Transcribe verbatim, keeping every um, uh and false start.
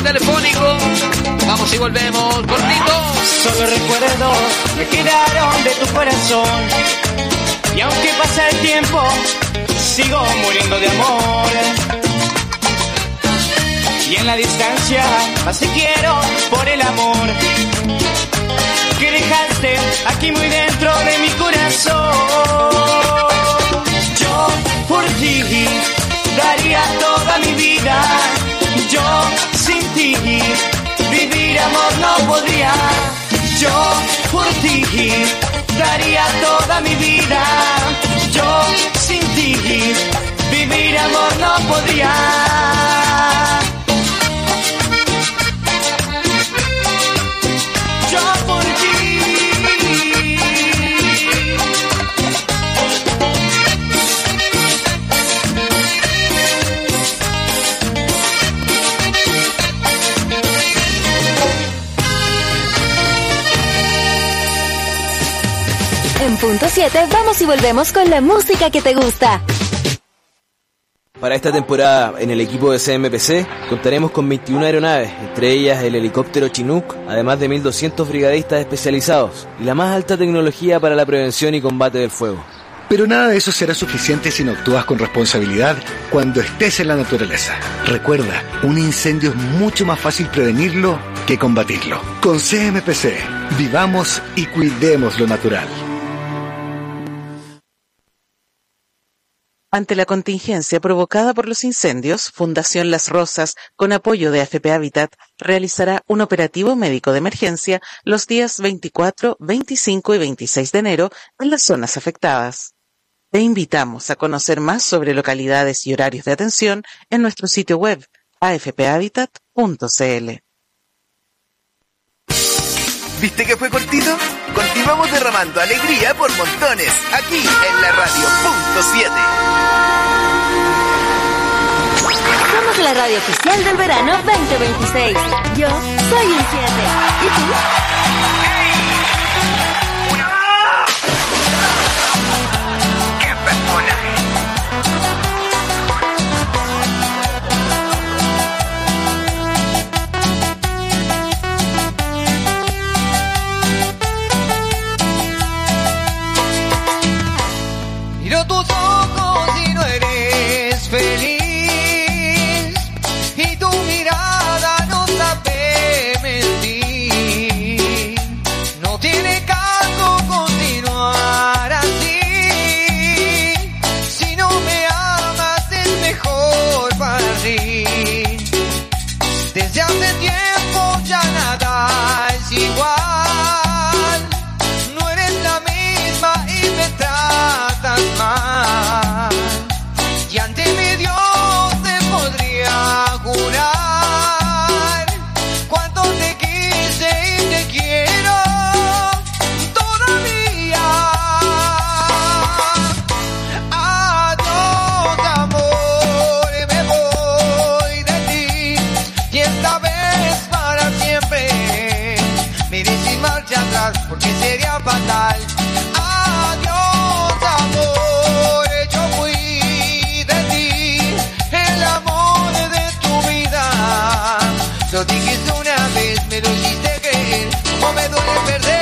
telefónico. Vamos y volvemos, cortito. Solo recuerdos me quedaron de tu corazón. Y aunque pasa el tiempo, sigo muriendo de amor. Y en la distancia más te quiero por el amor que dejaste aquí muy dentro de mi corazón. Yo por ti daría toda mi vida. Yo sin ti vivir amor no podría. Yo por ti daría toda mi vida. Yo sin ti vivir amor no podría. Yo por ti. En punto siete vamos y volvemos con la música que te gusta. Para esta temporada, en el equipo de C M P C, contaremos con veintiuna aeronaves, entre ellas el helicóptero Chinook, además de mil doscientos brigadistas especializados, y la más alta tecnología para la prevención y combate del fuego. Pero nada de eso será suficiente si no actúas con responsabilidad cuando estés en la naturaleza. Recuerda, un incendio es mucho más fácil prevenirlo que combatirlo. Con C M P C, vivamos y cuidemos lo natural. Ante la contingencia provocada por los incendios, Fundación Las Rosas, con apoyo de A F P Habitat, realizará un operativo médico de emergencia los días veinticuatro, veinticinco y veintiséis de enero en las zonas afectadas. Te invitamos a conocer más sobre localidades y horarios de atención en nuestro sitio web a f p habitat punto c l. ¿Viste que fue cortito? Continuamos derramando alegría por montones, aquí en la radio punto siete. Somos la radio oficial del verano veinte veintiséis. Yo soy un siete. ¿Y tú? ¡Qué personaje! Miro tus ojos y no eres feliz, y tu mirada no sabe mentir. No tiene caso continuar así. Si no me amas es mejor partir. Desde hace tiempo ya nada es igual. No eres la misma y me tratas mal. Y ante mi Dios te podría jurar cuánto te quise y te quiero todavía. Adiós amor, me voy de ti, y esta vez para siempre. Me iré sin marcha atrás porque sería fatal. Adiós amor, yo fui de ti, el amor de tu vida. Lo dijiste una vez, me lo hiciste creer, cómo me duele perder.